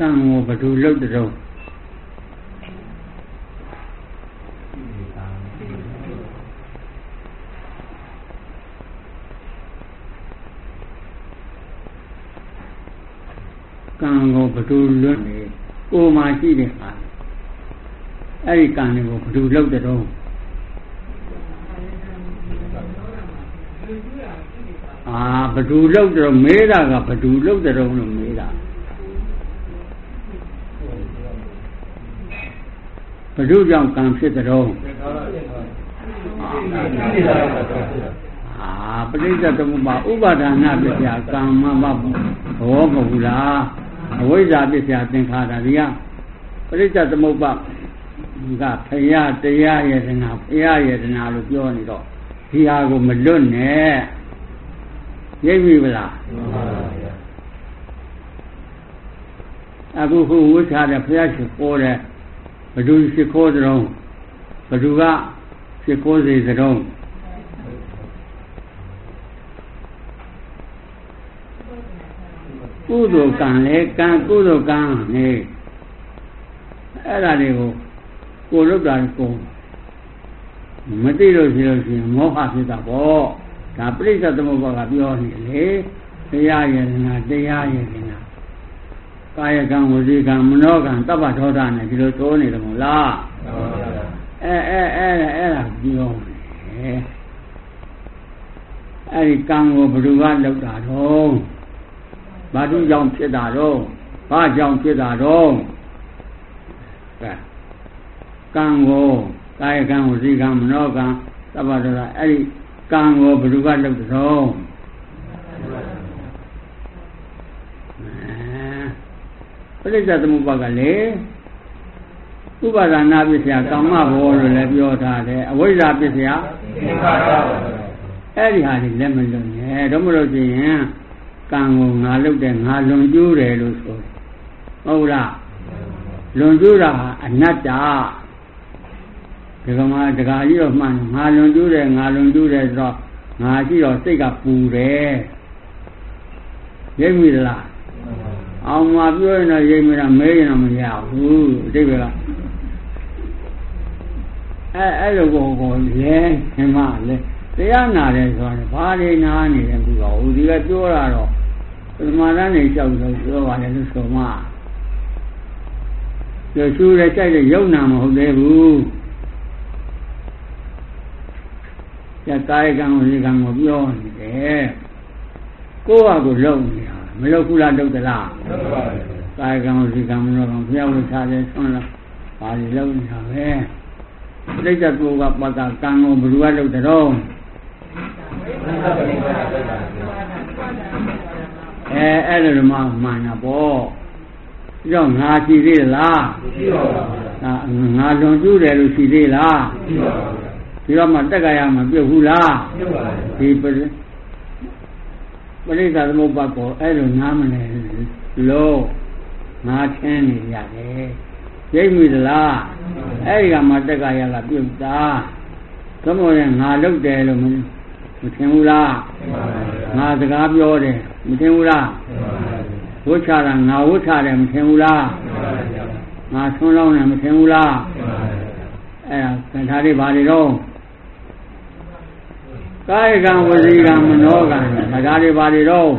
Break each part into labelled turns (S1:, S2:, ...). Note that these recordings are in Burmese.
S1: ကံကိုဘယ်သူလုပ်တဲ့တော့ကံကိုဘယ်သူလွတ်နေကိုမှရှိတဲ့ဟာအဲ့ဒီကံတွေကိုဘယ်သူလုပ်တဲ့တော့ဘယ်သူလုပ်တဲ့တော့မေးတာကဘယ်သူလုပ်တဲ့တော့လို့မေးတာဘယ်သူကြောင့်ကံဖြစ်တဲ့တော့ပရိစ္ဆေသမုပ္ပါဥပါဒနာပစ္စယကံမမဘောမဟုတ်လားအဝိဇ္ဇာပစ္စယသင်္ခါရတွေကပရိစ္ဆေသမုပ္ပါကဖရာတရားယတနာဖရာယတနာလို့ပြောနေတော့ဒီဟာကိုမလွတ်နဲ့ရိပ်ပြီဗလားအခုခုဝိသတဲ့ဖရာရှိခိုးတယ်ဘယ်သူရှိခိုးတဲ့ဘယ်သူကရှိခိုးစေတဲ့ကုသိုလ်ကံလေကံကုသိုလ်ကံနေအဲ့ဒါတွေကိုကိုလုပ်တာကိုမသိလို့ရှိရင်မောဟဖြစ်တာပေါ့ဒါပရိစ္ဆေသမုပ္ပါကပြောနေလေတရားယတနာတရားယတနာကာယကံဝစီကံမနောကံတပ္ပဒေါသနဲ့ဒီလိုတိုးနေတယ်မို့လားအဲ့ဒါပြောနေအဲ့ဒီကံကိုဘယ်သူကလုပ်တာတော့ဘာသူကြောင့်ဖြစ်တာတော့ဘာကြောင့်ဖြစ်တာတော့ကံကိုကာယကံဝစီကံမနောကံသဗ္ဗဒေါသအဲ့ဒီကံကိုဘယ်သူကလုပ်တဲ့တော့ပရိစ္ဆေသမုပ္ပါကလေဥပါဒနာပစ္စယကာမဘောလို့လည်းပြောထားတယ်အဝိဇ္ဇာပစ္စယသင်္ခါရအဲ့ဒီဟာတွေလက်မလွတ်နဲ့တော့မလို့ရှိရင်ကံကိုငါလုပ်တယ်ငါလွန်ကျူးတယ်လို့ဆိုတယ်ဟုတ်လားလွန်ကျူးတာဟာအနတ္တဒီကမှာတခါကြီးတော့မှန်ငါလွန်ကျူးတယ်ငါလွန်ကျူးတယ်ဆိုတော့ငါရှိတော့စိတ်ကပူတယ်ရိပ်မိလားအောင်မပြောရင်တော့ရိပ်မိတာမဲရင်တော့မရဘူးအတိတ်ကအဲ့လိုကိုလဲခင်မလဲတရားနာတယ်ဆိုရင်ဘာတွေနာနေတယ်သူကဟိုဒီကပြောတာတော့ပထမတန်းနေလျှောက်လို့ပြောပါတယ်လို့ဆိုမှပြောရှုရဲကြိုက်တဲ့ယုံနာမဟုတ်သေးဘူးကျကာယကံကိုဒီကံကိုပြောနေတယ်ကိုယ့်ဟာကိုလုံနေတာမလုံဘူးလားလုပ်သလားလုပ်ပါဘူးကာယကံကိုဒီကံမလို့ဘုရားဝိထားတယ်ဆွမ်းလားဘာတွေလုံနေတာပဲပြိဿပုဂ္ဂပတ္တကံကိုဘယ်သူကလုပ်တဲ့တော့အဲ့လိုမှမှန်တာပေါ့ကြောင့်ငါရှိသေးလားမရှိပါဘူးငါလွန်ကျူးတယ်လို့ရှိသေးလားမရှိပါဘူးဒီတော့မှတက္ကရာမပြုတ်ဘူးလားပြုတ်ပါဘူးဒီပရိစ္ဆေသမုပ္ပါကိုအဲ့လိုနားမလဲလို့ငါချင်းနေရတယ်ရိပ်မိသလားအဲ့ဒီကမှတက္ကရာကပြုတ်တာသမုဒ္ဒရာငါလုပ်တယ်လို့မထင်ဘူးလားငါစကားပြောတယ်မထင်ဘူးလားဝှချတာငါဝှချတယ်မထင်ဘူးလားငါဆွန်းလောင်းတယ်မထင်ဘူးလားအဲ့ဒါသင်္ခါတွေဘာတွေတော့ကာယကံဝစီကံမနောကံဒါတွေဘာတွေတော့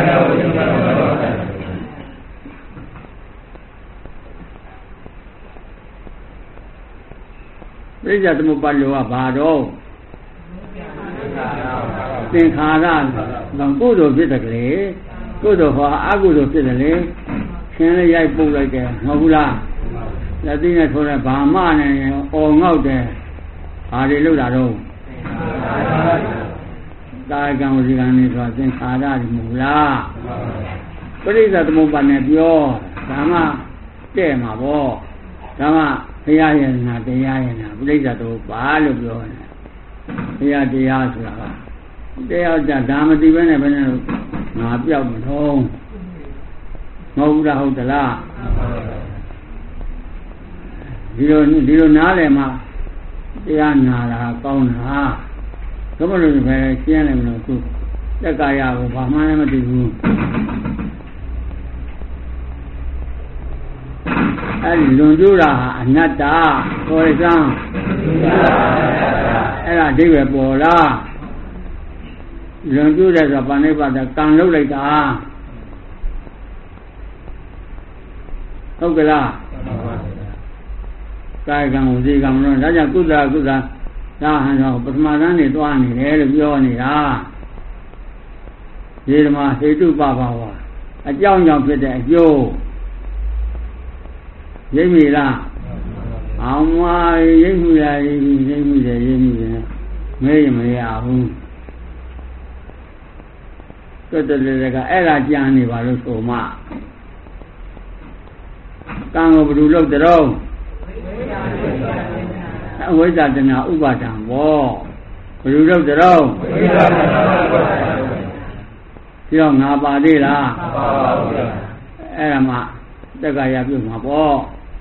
S1: ပရိစ္ဆေသမုပ္ပါလောကဘာတော့သင်္ခါရကုသိုလ်ဖြစ်တယ်လေကုသိုလ်ဟောအကုသိုလ်ဖြစ်တယ်လေရှင်လေးရိုက်ပုတ်လိုက်တယ်မဟုတ်ဘူးလားလက်သိနဲ့ထိုးတယ်ဘာမှနဲ့အော်ငေါက်တယ်ဘာတွေလုပ်တာတော့ကာယကံဝစီကံနေဆိုတာသင်္ခါရတွေမဟုတ်လားပရိစ္ဆေသမုပ္ပါနဲ့ပြောဒါမှတဲ့မှာပေါ့ဒါမှဘုရားယန္နာတရားယန္နာပရိစ္ဆေသမုပ္ပါလို့ပြောတယ်ဘုရားတရားဆိုတာကတရားကြဒါမသိဘဲနဲ့ဘယ်နဲ့ငါပြောက်မထုံးမဟုတ်လားဟုတ်သလားဒီလိုနားလည်မှတရားနာတာကောင်းတာဒါမှလို့ပဲရှင်းတယ်မလို့သူတက်ကာယကိုဘာမှလည်းမသိဘူးလွန်ကျူးတာဟာအနတ္တခေါ်ရစမ်းအဲ့ဒါအဓိပ္ပာယ်ပေါ်လားလွန်ကျူးတယ်ဆိုပါဏိပါဒကံလုပ်လိုက်တာဟုတ်ကလားကာယကံဝစီကံလို့ဒါကြောင့်ကုသလဒါဟန်တော့ပထမသန်းနေတွားနေတယ်လို့ပြောနေတာဒီမှာဟေတုပပါဝါအကြောင်းကြောင့်ဖြစ်တဲ့အကျိုးရိပ်မိလားအောင်မရိပ်မိလားရိပ်မိတယ်မေးရင်မရဘူးတော်တော်လေးကအဲ့ဒါကြံနေပါလို့ဆိုမှကံကိုဘယ်လိုလုပ်တော့အဝိဇ္ဇာတဏှာဥပါဒံဘောဘယ်လိုလုပ်တော့ပြီးတော့ငါပါသေးလားပါပါဘူးအဲ့ဒါမှတက္ကရာပြုမှာပေါ့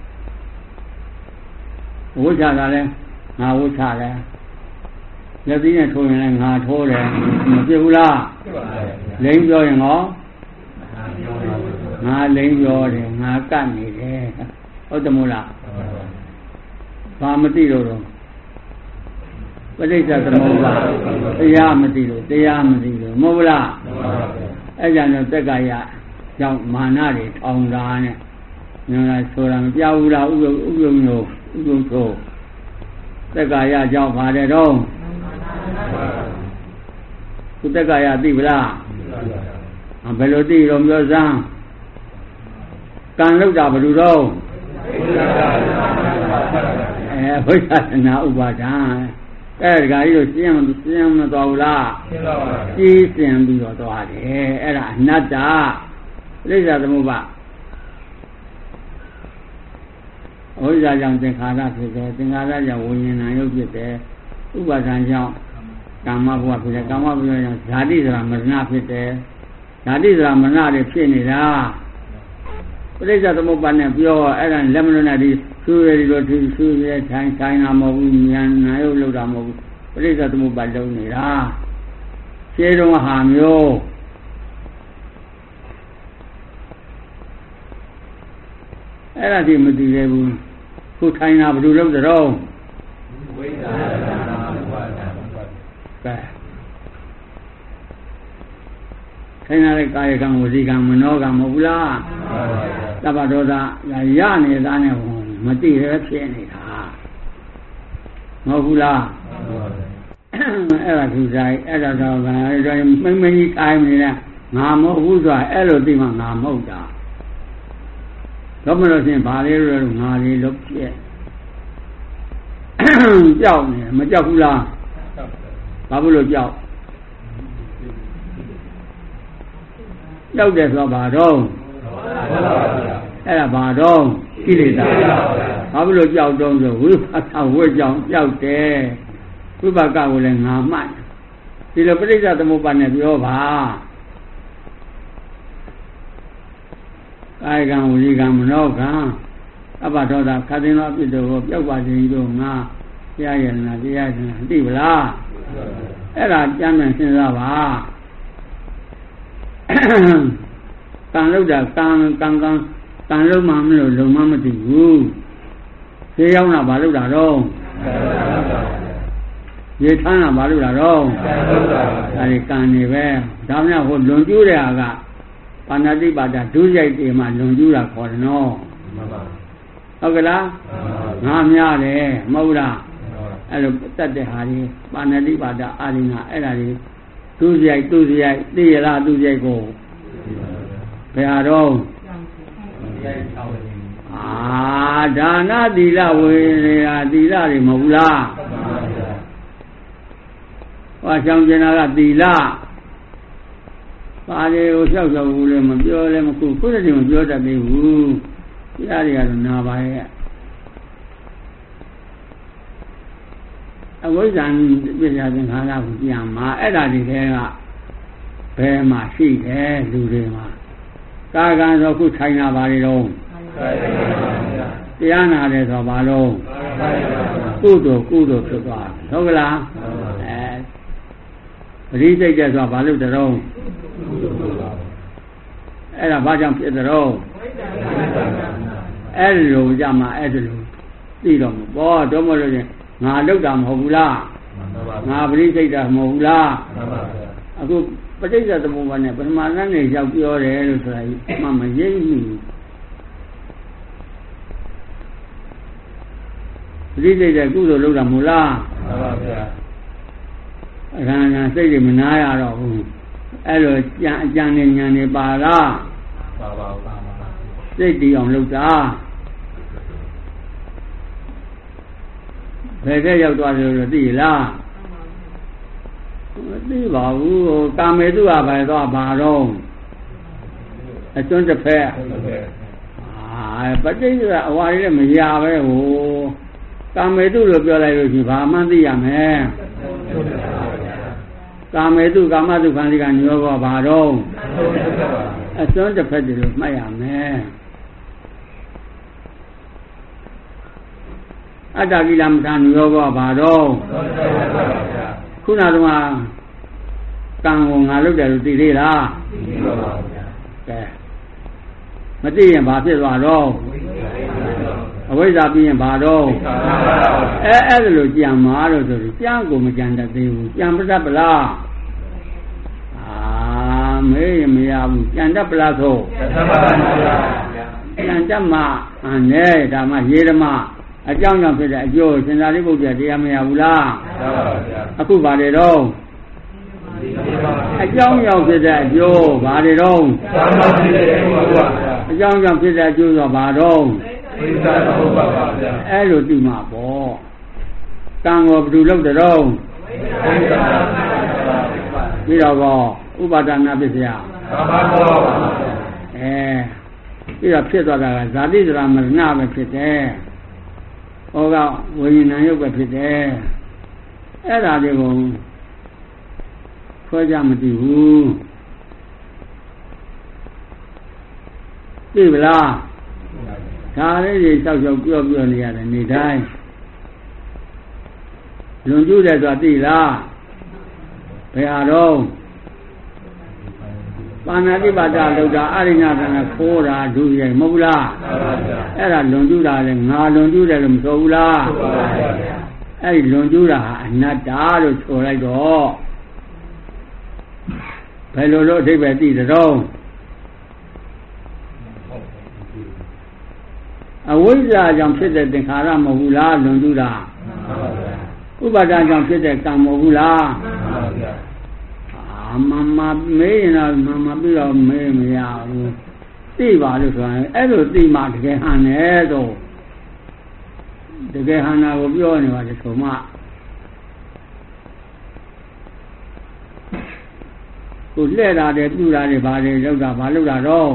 S1: ဝိဇ္ဇာကလည်းငါဝိဇ္ဇာလည်းလက်ပြီးနဲ့ထိုးရင်လည်းငါထိုးတယ်မဖြစ်ဘူးလားဖြစ်ပါဘူးလိမ့်ပြောရင်ရောငါလိမ့်ပြောတယ်ငါကတ်နေတယ်ဟုတ်တယ်မို့လားဘာမသိလို့တော့ပဋိစ္စသမုပ္ပါတရားမသိလို့မဟုတ်လားအဲ့ကြောင့်တော့တက္ကရာကြောင့်မာနတွေထောင်တာနဲ့ညလာဆိုတာမပြောဘူးလားဥပ္ပယုဆိုတက္ကရာကြောင့်ပါတယ်တော့ခုတက္ကရာသိပလားဘယ်လိုသိတော့ပြောစမ်းကံလောက်တာဘယ်လိုတော့ဝိသနာဥပါဒံအဲ့ဒါကြီးတို့ရှင်းမသွားဘူးလားရှင်းပါပါကြီးရှင်းပြီးတော့သွားတယ်အဲ့ဒါအနတ္တပြိဿသမုပ္ပါဝိဇ္ဇာကြောင့်သင်္ခါရဖြစ်တယ်သင်္ခါရကြောင့်ဝိညာဏရုပ်ဖြစ်တယ်ဥပါဒံကြောင့်ကာမဘဝဖြစ်တယ်ကာမဘဝကြောင့်ဇာတိဆိုတာမရဏဖြစ်တယ်ဇာတိဆိုတာမရဏတွေဖြစ်နေတာပြိဿသမုပ္ပါနဲ့ပြောအဲ့ဒါလက်မလွတ်နဲ့ဒီဆူရည်လိုသူဆူရည်ထိုင်တာမဟုတ်ဘူးဉာဏ်နာယုတ်လောက်တာမဟုတ်ဘူးပြိဿသမုပ္ပါလုံးနေတာရှင်းတော့ဟာမျိုးအဲ့ဒါဒီမသိသေးဘူးခုထိုင်တာဘယ်လိုလုပ်တော့ဝိသနာဝါဒကဲထိုင်တဲ့ကာယကံဝစီကံမနောကံမဟုတ်ဘူးလားသဗ္ဗဒေါသရနေတာနဲ့မသိရဖြစ်နေတာမဟုတ်ဘူးလားအဲ့ဒါသူဆိုင်အဲ့ဒါတော့မင်းကြီးတိုင်းနေတဲ့ငါမဟုတ်ဘူးဆိုတာအဲ့လိုသိမှငါမဟုတ်တာတော့မလို့ရှင်ဘာလေးလို့ငါလေးလို့ဖြစ်ကြောက်နေမကြောက်ဘူးလားဘာဖြစ်လို့ကြောက်တယ်ဆိုဘာတော့အဲ့ဒါဘာတော့ကိလေသာဘာဖြစ်လို့ကြောက်တော့ဆိုဝိပဿနာဝိကြောင့်ကြောက်တယ်ဝိပကကိုလည်းငါမှတ်ဒီလိုပဋိစ္စသမုပ္ပါဒ်နဲ့ပြောပါကာယကံဝစီကံမနောကံအပ္ပဒေါသခတ်သိမ်းသောအဖြစ်တို့ကိုပြောက်ပါခြင်းတို့ငါတရားရဏသိပလားအဲ့ဒါကြမ်းမှန်စဉ်းစားပါကံလို့တာကံလုံးမှမလို့လုံမမသိဘူးသေရောက်တာဘာလို့တာတော့ရေထမ်းတာဘာလို့တာတော့ဒါဒီကံနေပဲဒါမှမဟုတ်လွန်ကျူးတဲ့ဟာကပါဏာတိပါဒဒုရိုက်တွေမှာလွန်ကျူးတာခေါ်တယ်နော်ဟုတ်ကလားငါများတယ်မဟုတ်လားအဲ့လိုတတ်တဲ့ဟာကြီးပါဏာတိပါဒအာရိဏအဲ့ဒါကြီးသူ့ရိုက်သိရလားသူ့ရိုက်ကိုဘယ်ဟာတော့ဒါနသီလဝေရာသီလတွေမဟုတ်လားဟောဆောင်ကျင်တာကသီလပါလေကိုလျှောက်ဘူးလည်းမပြောလည်းမခုခုတည်းမပြောတတ်သေးဘူးတရားတွေကတော့နာပါရဲ့အဝိဇ္ဇာပြည့်ရတဲ့ခါကပြန်မှာအဲ့ဒါဒီထဲကဘယ်မှာရှိတယ်လူတွေမှာကာကံဆိုခုထိုင်တာပါလေတော့တရားနာတယ်ဆိုပါလုံးကုသိုလ်ဖြစ်သွားဟုတ်ကလားပရိစိတ်တဲ့ဆိုတာဘာလို့တရောအဲ့ဒါဘာကြောင့်ဖြစ်တရောအဲ့လိုကြမှာအဲ့လိုသိတော့မှာပေါ့တော့မလို့ရင်ငါလောက်တာမဟုတ်ဘူးလားငါပရိစိတ်တာမဟုတ်ဘူးလားအခုပဋိစ္စသမုပ္ပါဒ်နဲ့ပထမဇန်နဲ့ရောက်ပြောတယ်လို့ဆိုတာမှမရိပ်မိပရိစိတ်တဲ့ကုသိုလ်လုပ်တာမဟုတ်လားမှန်ပါဗျာအခါညာစိတ်တွေမနာရတော့ဘူးအဲ့လိုကြံအကြံနေညာနေပါလားပါပါစိတ်တည်အောင်လုပ်တာဘယ်ကရောက်သွားတယ်လို့သိလားမသိပါဘူးကာမေတုကပဲတော့ဘာတော့အကျွန်းတစ်ဖက်ပဋိစ္စအဝါရီလည်းမရပဲဟိုကာမေတုလို့ပြောလိုက်လို့ရှိရင်ဘာမှသိရမယ်ကာမေတုကာမတုခံစီကညောဘောဘာတော့အစွန်းတစ်ဖက်တည်းလို့မှတ်ရမယ်အတ္တကိလမထာညောဘောဘာတော့ခုနကတော့ကံကိုငါလုပ်တယ်လို့သိသေးလားသိပါပါဗျာကဲမသိရင်ဘာဖြစ်သွားတော့အဝိဇ္ဇာပြီးရင်ဘာတော့အဲ့ဒါလိုကြံမှာတော့ဆိုပြီးကြံကိုမကြံတတ်သေးဘူးကြံပတတ်ပလားမေးရင်မရဘူးကြံတတ်ပလားဆိုကြံတတ်မှနဲ့ဒါမှရေဓမ္မအကြောင်းကြောင့်ဖြစ်တဲ့အကျိုးစင်္သာရိပုတ္တရာတရားမရဘူးလားမှန်ပါဗျာအခုဗါတယ်တော့အကြောင်းကြောင့်ဖြစ်တဲ့အကျိုးဗါတယ်တော့အကြောင်းကြောင့်ဖြစ်တဲ့အကျိုးဆိုဗါတော့အဲ့လိုသိမှာပေါ့ကံကိုဘယ်သူလုပ်တယ်တော့ပြီးတော့ဥပါဒနာပစ္စယပြီးတော့ဖြစ်သွားတာကဇာတိဇရာမရဏပဲဖြစ်တယ်ဟောကဝိညာဉ်ယုတ်ပဲဖြစ်တယ်အဲ့ဒါတွေကိုခွဲကြမသိဘူးသိပလားဒါလေးတွေတောက်ချောက်ပြောနေရတယ်နေတိုင်းလွန်ကျူးတယ်ဆိုတာသိလားဘယ်ဟာတော့ပါဏာတိပါဒလောက်တာအရိညာကနဲ့ခိုးတာဒုရိုက်မဟုတ်ဘူးလားအဲ့ဒါလွန်ကျူးတာလေငါလွန်ကျူးတယ်လို့မဆိုဘူးလားအဲ့ဒီလွန်ကျူးတာဟာအနတ္တလို့ဆိုလိုက်တော့ဘယ်လိုလို့အဓိပ္ပာယ်သိတော့အဝိဇ္ဇာကြောင့်ဖြစ်တဲ့သင်္ခါရမဟုတ်ဘူးလားလွန်ကျူးတာဥပါဒာကြောင့်ဖြစ်တဲ့ကံမဟုတ်ဘူးလားမမေးရင်တော့မပြီးတော့မေးမရဘူးသိပါလို့ဆိုရင်အဲ့လိုသိမှတကယ်ဟန်တယ်တော့တကယ်ဟန်တာကိုပြောနေပါလေဆိုမှကိုလှဲ့တာတယ်ပြုတာတယ်ဘာတွေလောက်တာဘာလောက်တာတော့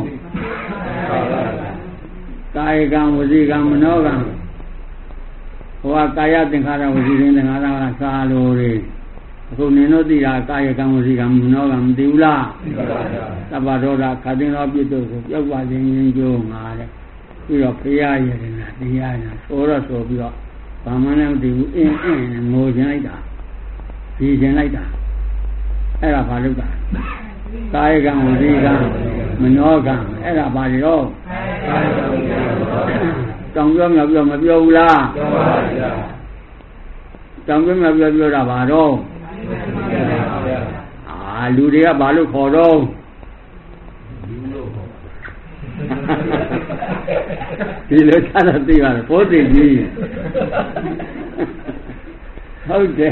S1: ကာယကံဝစီကံမနောကံဟိုကကာယသင်္ခါရဝစီသင်္ခါရကစာလိုတွေအခုနင်တို့သိတာကာယကံဝစီကံမနောကံမသိဘူးလားသိပါပါဗျာသဗ္ဗဒေါသခတိရောပြစ်တို့ကိုပြောက်ပါခြင်းရင်ကျိုးငါတဲ့ပြီးတော့ဖရာရည်နာတရားနာဆိုတော့ဆိုပြီးတော့ဘာမှလည်းမသိဘူးအင်းငိုခြင်းလိုက်တာဒီခြင်းလိုက်တာအဲ့ဒါဘာလို့ကာယကံဝစီကံမနောကံအဲ့ဒါဘာတွေတော့တောင်ပြောမြောက်ပြောမပြောဘူးလားပြောပါဗျာတောင်ပြောမြောက်ပြောတာဘာတော့လူတွေကဘာလို့ခေါ်တော့ဒီလိုချတာသိပါတယ်ပိုးသိကြီးဟုတ်တယ်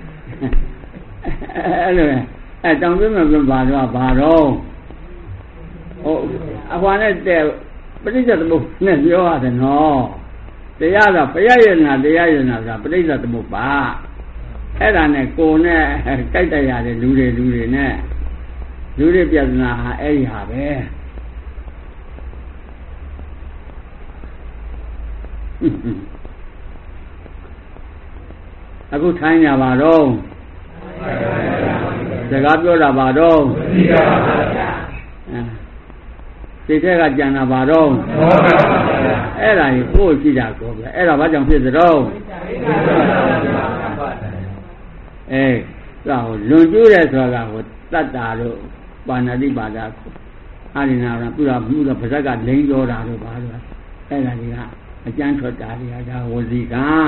S1: အဲ့လိုတောင်ပြောမြောက်ပြောဘာတော့ဟိုအဟွာနဲ့တဲ့ပဋိစ္စသမုပ္ပါနဲ့ပြောရတယ်နော်တရားကဘုရားရနာတရားရနာဆိုတာပဋိစ္စသမုပ္ပါအဲ့ဒါနဲ့ကိုယ်နဲ့ကြိုက်တရားတဲ့လူတွေနဲ့လူတွေပြဿနာဟာအဲ့ဒီဟာပဲအခုထိုင်းကြပါတော့စကားပြောတာပါတော့သိပါပါဗျာစိတ်ထဲကကြံတာပါတော့အဲ့ဒါကြီးကိုယ်ကြည့်တာကိုပဲအဲ့ဒါဘာကြောင့်ဖြစ်သလဲဒါဟိုလွန်ကျူးတယ်ဆိုတာကဟိုတတ္တာတို့ပါဏာတိပါဒအာရိနာရပြုတာမှုတော့ပါဇက်ကလိန်ကြောတာတို့ဘာလို့အဲ့ဒါကြီးကအကျန်းထွက်တာတွေကဒါဝစီကံ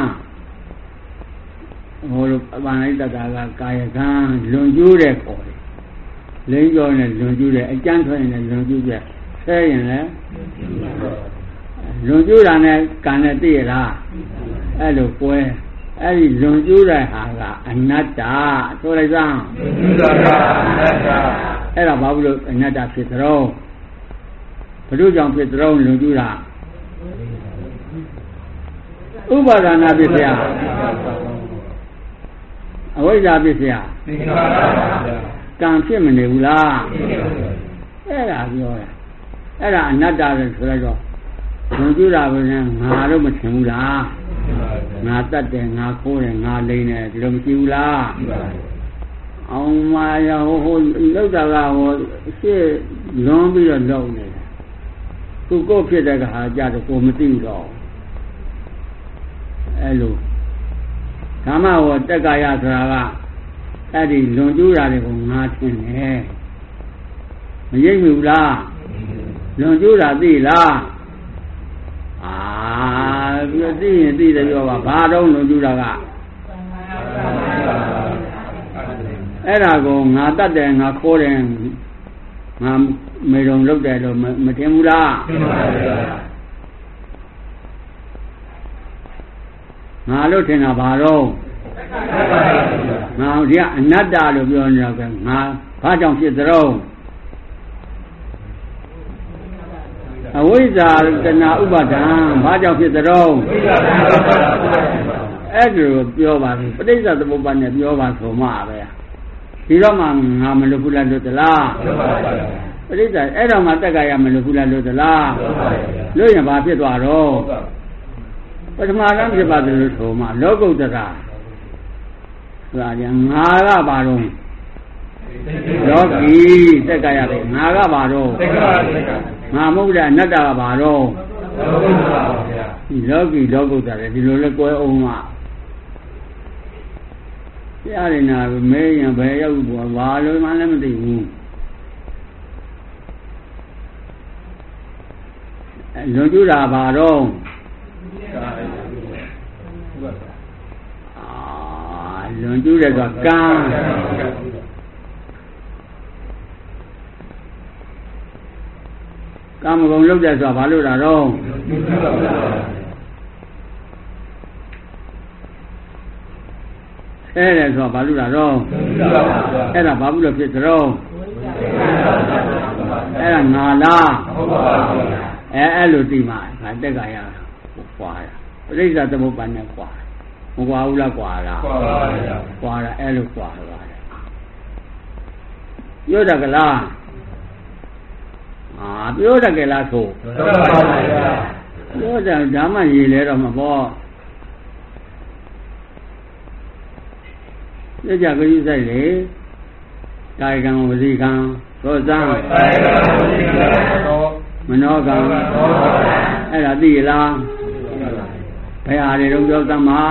S1: ဟိုလိုအပန္နိတတာကကာယကံလွန်ကျူးတဲ့ခေါ်တယ်လိမ့်ကြောနဲ့လွန်ကျူးတဲ့အကျန်းထွက်ရင်လည်းလွန်ကျူးတဲ့ဆဲရင်လည်းလွန်ကျူးတာနဲ့ကံနဲ့သိရလားအဲ့လိုကွဲအဲ့ဒီလွန်ကျူးတဲ့ဟာကအနတ္တဆိုလိုက်စမ်းအဲ့ဒါဘာလို့အနတ္တဖြစ်သလဲဘုရုကြောင့်ဖြစ်သလဲလွန်ကျူးတာဥပါဒနာဖြစ်เสียအဝိဇ္ဇာဖြစ်เสียကံဖြစ်မနေဘူးလားအဲ့ဒါပြောတာအဲ့ဒါအနတ္တပဲဆိုလိုက်တော့လွန်ကျူးတာပဲငါတော့မထင်ဘူးလားငါတတ်တယ်ငါခိုးတယ်ငါလိမ့်တယ်ဒီလိုမရှိဘူးလားအောင်မာရဟိုလောက်တာကဟိုရှေ့လွန်ပြီးတော့လောက်နေတယ်သူကိုဖြစ်တဲ့ကဟာကြတော့ကိုမသိဘူးတော့အဲ့လိုဓမ္မဟောတက္ကရာဆိုတာကအဲ့ဒီလွန်ကျူးတာတွေကိုငါထင်တယ်မရိပ်ဘူးလားလွန်ကျူးတာသိလားပြီးသိရင်သိတယ်ပြောပါဘာတော့လွန်ကျူးတာကအဲ့ဒါကိုငါတတ်တယ်ငါခိုးတယ်ငါမေတုံလုပ်တယ်လို့မထင်ဘူးလားငါလို့ထင်တာဘာတော့ငါဒီကအနတ္တလို့ပြောနေတော့ကငါဘာကြောင့်ဖြစ်သလဲအဝိဇ္ဇာတဏှာဥပါဒံဘာကြောင့်ဖြစ်သလဲအဲ့ဒါကိုပြောပါပြီပဋိစ္စသမုပ္ပါဒ်နဲ့ပြောပါဆိုမှပဲဒီတော့မှငါမလွတ်ဘူးလားလွတ်သလားပဋိစ္စအဲ့တော့မှတက္ကရာမလွတ်ဘူးလားလွတ်သလားလွတ်ရင်ဘာဖြစ်သွားတော့ပထမတန်းဖြစ်ပါတယ်လို့ဆိုမှလောကုတ္တရာဆိုတာကငါကဘာတော့လောကီတက္ကရာပဲငါကဘာတော့ငါမဟုတ်တဲ့အနတ္တကဘာတော့လောကီလောကုတ္တရာဒီလိုလဲကွဲအောင်မှာကြားရင်နာမဲရင်ဘယ်ရောက်ဘူးဘာလို့မှလည်းမသိဘူးလွန်ကျူးတာဘာတော့လွန်ကျူးတဲ့ကကံကာမဂုဏ်လုပ်တဲ့ဆိုတာဘာလို့တာတော့အဲ့ဒါဆိုတာဘာလို့တာတော့အဲ့ဒါဘာလို့ဖြစ်ကြတော့အဲ့ဒါငါလားအဲ့လိုသိမှငါတက်ကရကွာတာပရိစ္ဆာသမုပ္ပါဒ်နဲ့ကွာမကွာဘူးလားကွာလားကွာတာအဲ့လိုကွာပါတယ်ပြောတတ်ကလားပြောတတ်ကြလားဆိုပြောတယ်ဓမ္မရည်လဲတော့မပေါ့လက်ကြကလေးဆိုင်လေကာယကံဝစီကံသောဇံမနောကံအဲ့ဒါသိလားဘယ်ဟာတွေတော့ပြောသမှာ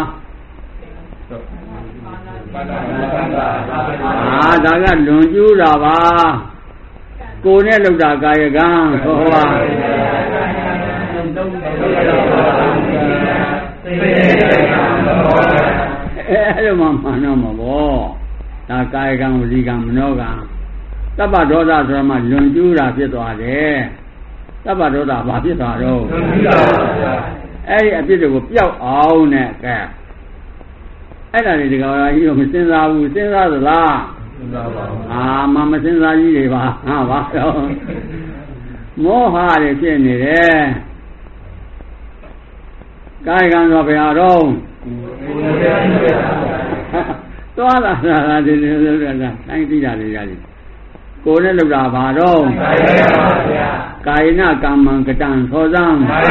S1: ဒါကလွန်ကျူးတာပါကိုယ်နဲ့လောက်တာကာယကံဟောပါအဲ့လိုမှမှန်တော့မှာပေါ့ဒါကာယကံဝစီကံမနောကံတပ္ပဒေါသဆိုမှလွန်ကျူးတာဖြစ်သွားတယ်တပ္ပဒေါသဘာဖြစ်သွားတော့အဲ့ဒီအဖြစ်တွေကိုပျောက်အောင်နဲ့ကဲအဲ့ဒါတွေဒီကောင်ကြီးတော့မစင်စားဘူးစဉ်းစားသလားမမစင်စားကြီးတွေပါဟာပါတော့မောဟတွေဖြစ်နေတယ်ကာယကံဆိုဘယ်ဟာတော့သွားလာတာဒီလိုတိုင်းသိတာတွေရတယ်ကိုယ်နဲ့လောက်တာဘာတော့ကာယနာကမ္မံကတံသောဇံ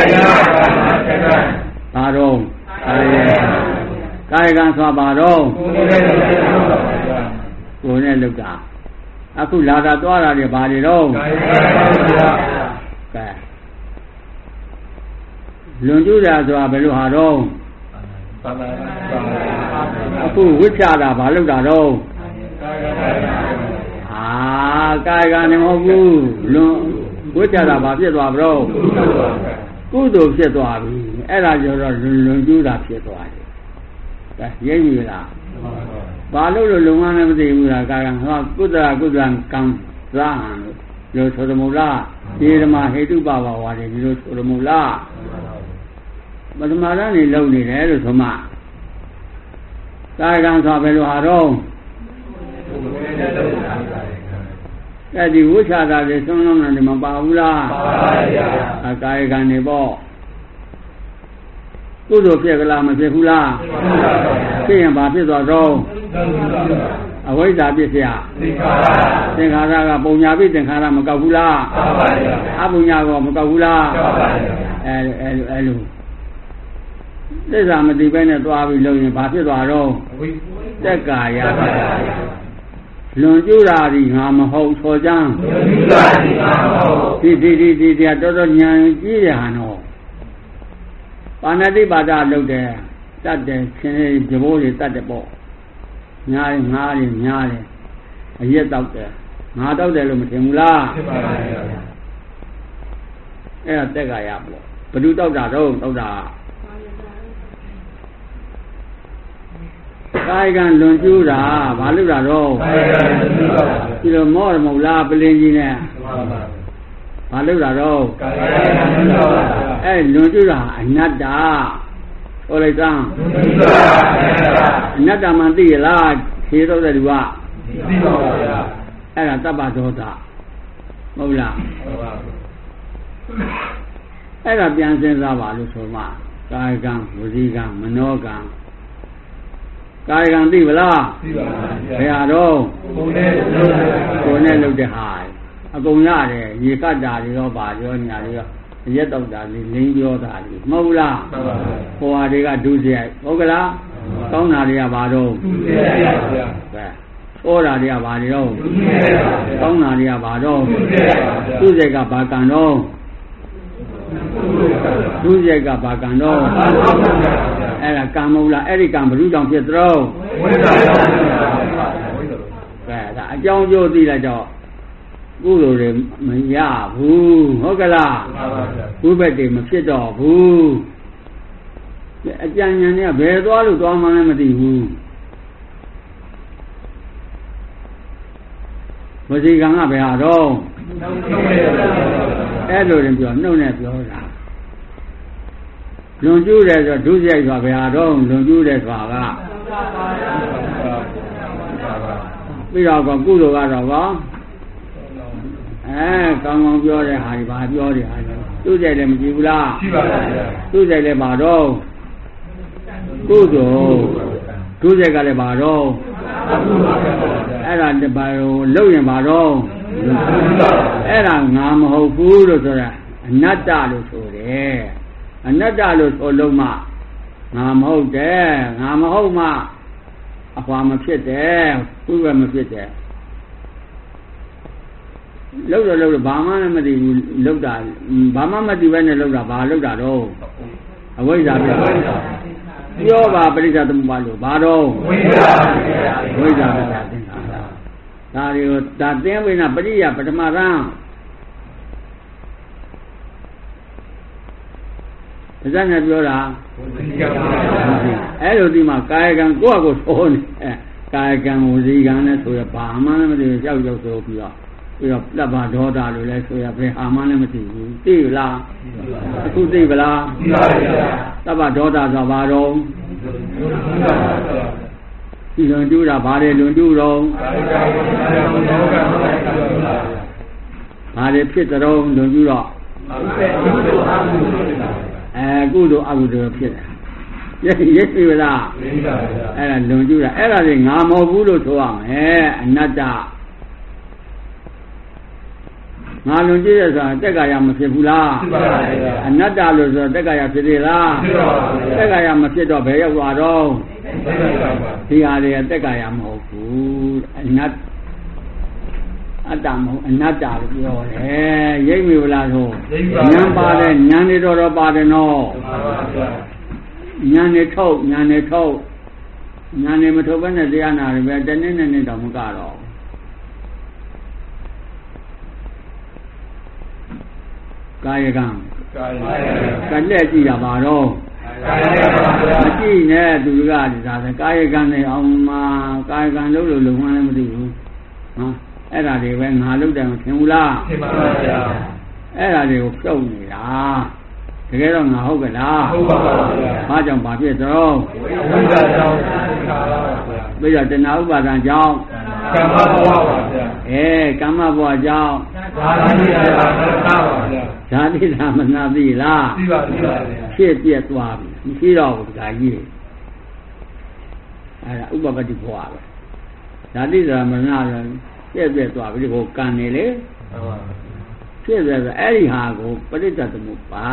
S1: ဘာတော့ကာယကံဆိုဘာတော့ကိုယ်နဲ့လောက်တာအခုလာတာသွားတာတွေဘာတွေတော့ကဲလွန်ကျူးတာဆိုတာဘယ်လိုဟာတော့အခုဝိဖြာတာဘာလောက်တာတော့ကာယကံနေမဟုတ်ဘူးလွန်ဝိဖြာတာဘာဖြစ်သွားဘလို့ကုသိုလ်ဖြစ်သွားပြီအဲ့ဒါကြောင့်လွန်ကျူးတာဖြစ်သွားတယ်ဒါရိပ်ပြီလားဘာလို့လုံငန်းလည်းမသိဘူးလားကာကံဟောကုသလကံသာဟံလို့ဆိုရမို့လားဒီဓမ္မဟေတုပဘာဝါတယ်ဒီလိုဆိုရမို့လားပထမတန်းနေလုံနေတယ်လို့ဆိုမှကာကံဆိုဘယ်လိုဟာတော့အဲ့ဒီဝိချာတာတွေဆုံးလုံးတယ်မပါဘူးလားပါပါဗျာကာယကံနေပေါ့ကုသိုလ်ဖြစ်ကလားမဖြစ်ဘူးလားဖြစ်ရင်ဘာဖြစ်သွားတော့အဝိဇ္ဇာဖြစ်เสียသင်္ခါရကပုံညာပြီးသင်္ခါရမကောက်ဘူးလားပါပါဗျာအပုံညာကမကောက်ဘူးလားပါပါဗျာအဲ့လိုသစ္စာမသိဘဲနဲ့သွားပြီးလုပ်ရင်ဘာဖြစ်သွားတော့တက်ကာယပါဗျာလွန်ကျူးတာဒီငါမဟုတ်ဆိုကြမ်းလွန်ကျူးတာဒီငါမဟုတ်ဒီတော်တော်ဉာဏ်ကြီးရဟန်တော့ပါဏတိပါဒလုပ်တယ်တတ်တယ်ခင်ကြဘိုးတွေတတ်တယ်ပေါ့ညားငါးတွေညားတယ်အရက်တောက်တယ်ငါတောက်တယ်လို့မထင်ဘူးလားဖြစ်ပါပါဗျာအဲ့ဒါတက်ကရပေါ့ဘယ်သူတောက်တာတော့တောက်တာကာယကံလွန်ကျူးတာဘာလို့တာတော့ဒီလိုမောတယ်မဟုတ်လားပလင်ကြီးနဲ့ဘာလို့တာတော့အဲ့လွန်ကျူးတာအနတ္တဟောလိုက်စမ်းအနတ္တမှသိရလားဖြေတော့တဲ့လူကသိပါပါဗျာအဲ့ဒါတပ္ပဒေါသမဟုတ်လားဟုတ်ပါဘူးအဲ့ဒါပြန်စဉ်းစားပါလို့ဆိုမှကာယကံဝစီကံမနောကံကာယကံသိဗလားသိပါပါဘယ်ဟာတော့ကိုယ်နဲ့လုပ်တဲ့ဟာအကုန်ရတယ်ရေကတ်တာတွေရောပါရောညာတွေရောရက်တော့တာလေးလိမ့်ပြောတာလေးမဟုတ်လားမှန်ပါပါဟိုဟာတွေကဒုစရိုက်ဟုတ်ကလားကောင်းတာတွေကဘာတော့ဒုစရိုက်ပါဗျာဟောတာတွေကဘာတွေတော့ဒုစရိုက်ပါဗျာကောင်းတာတွေကဘာတော့ဒုစရိုက်ကဘာကံတော့ဒုစရိုက်ကဘာကံတော့အဲ့ဒါကံမဟုတ်လားအဲ့ဒီကံဘယ်သူကြောင့်ဖြစ်သလဲဝိဇ္ဇာကြောင့်ကဲဒါအကြောင်းကျိုးသိလိုက်တော့ကုသိုလ်တွေမရဘူးဟုတ်ကလားမှန်ပါဗျာဘုဘက်တွေမဖြစ်တော့ဘူးအကြံဉာဏ်တွေကဘယ်သွားလို့သွားမှန်းလည်းမသိဘူးဝစီကံကဘယ်ဟာတော့အဲ့လိုရင်ပြောနှုတ်နဲ့ပြောတာလွန်ကျူးတယ်ဆိုဒုစရိုက်ဆိုတာဘယ်ဟာတော့လွန်ကျူးတယ်ဆိုတာကပြီးတော့ကုသိုလ်ကတော့ကောကောင်းကောင်းပြောတဲ့ဟာဒီဘာပြောတဲ့ဟာလဲသူ့ကြိုက်လည်းမကြည့်ဘူးလားရှိပါပါဗျာသူ့ကြိုက်လည်းပါတော့ကုသိုလ်သူ့ကြိုက်ကလည်းပါတော့အဲ့ဒါဘာလို့လုပ်ရင်ပါတော့အဲ့ဒါငါမဟုတ်ဘူးလို့ဆိုတာအနတ္တလို့ဆိုတယ်အနတ္တလို့ဆိုလို့မှငါမဟုတ်တယ်ငါမဟုတ်မှအခွာမဖြစ်တယ်ဥပ္ပမဖြစ်တယ်လောက်တော့ဘာမှလည်းမသိဘူးလောက်တာဘာမှမသိဘဲနဲ့လောက်တာဘာလောက်တာတော့အဝိဇ္ဇာပဲပြောပါပရိစ္ဆသမုပ္ပါလို့ဘာတော့ဝိဇ္ဇာပဲသင်္ခါရဒါတွေကိုဒါသင်္ဝိနပရိယပထမရံဒါကြနဲ့ပြောတာအဲ့လိုဒီမှာကာယကံကိုယ့်အကိုသိုးနေကာယကံဝစီကံနဲ့ဆိုရဘာမှလည်းမသိဘူးကြောက်ဆိုပြီးတော့ပြတ်ပါဒေါသလို့လဲဆိုရဘယ်ဟာမှလည်းမသိဘူးသိလားအခုသိပလားသိပါပါတပ္ပဒေါသဆိုဘာတော့ဒီလွန်ကျူးတာဘာတွေလွန်ကျူးတော့ဘာတွေဖြစ်တဲ့တော့လွန်ကျူးတော့ကုသိုလ်အကုသိုလ်ဖြစ်တယ်ရိပ်ပြီလားအဲ့ဒါလွန်ကျူးတာအဲ့ဒါတွေငါမဟုတ်ဘူးလို့ဆိုရမယ်အနတ္တငါလွန်ကျူးရဆိုတာတက်ကာယမဖြစ်ဘူးလားဖြစ်ပါပါဗျာအနတ္တလို့ဆိုတော့တက်ကာယဖြစ်သေးလားဖြစ်ပါပါဗျာတက်ကာယမဖြစ်တော့ဘယ်ရောက်သွားတော့ဒီဟာတွေကတက်ကာယမဟုတ်ဘူးအနတ္တမဟုတ်အနတ္တလို့ပြောတယ်ရိပ်ပြီလားဆိုဉာဏ်ပါတယ်ဉာဏ်နေတော့ပါတယ်နော်မှန်ပါဗျာဉာဏ်နေထုတ်ဉာဏ်နေမထုတ်ဘဲနဲ့တရားနာတယ်ပဲတနေ့နဲ့တော့မကတော့ကာယကံလက်ကြည့်တာပါတော့မကြည့်နဲ့သူကဒီစားကာယကံနဲ့အောင်မှာကာယကံလို့လုံမှန်းလည်းမသိဘူးနော်အဲ့ဒါတွေပဲငါလုပ်တယ်မထင်ဘူးလားထင်ပါပါဗျာအဲ့ဒါတွေကိုပြုတ်နေတာတကယ်တော့ငါဟုတ်ကလားဟုတ်ပါပါဗျာဘာကြောင့်ဘာဖြစ်တော့ဝိဇ္ဇာကြောင့်ခါလာပါဗျာပြီးတော့တဏှာဥပါဒံကြောင့်ကမ္မဘဝပါဗျာကမ္မဘဝကြောင့်ဇာတိဓမ္မနာပါဗျာဇာတိဓမ္မနာပြီလားသိပါဗျာဖြစ်ပြက်သွားပြီမရှိတော့ဘူးဒါကြီးအဲ့ဒါဥပပတ္တိဘဝပဲဇာတိဓမ္မနာဆိုပြက်သွားပြီဒီကိုကံနေလေဟုတ်ပါဖြစ်ပြဆိုအဲ့ဒီဟာကိုပရိစ္ဆေသမုပ္ပါ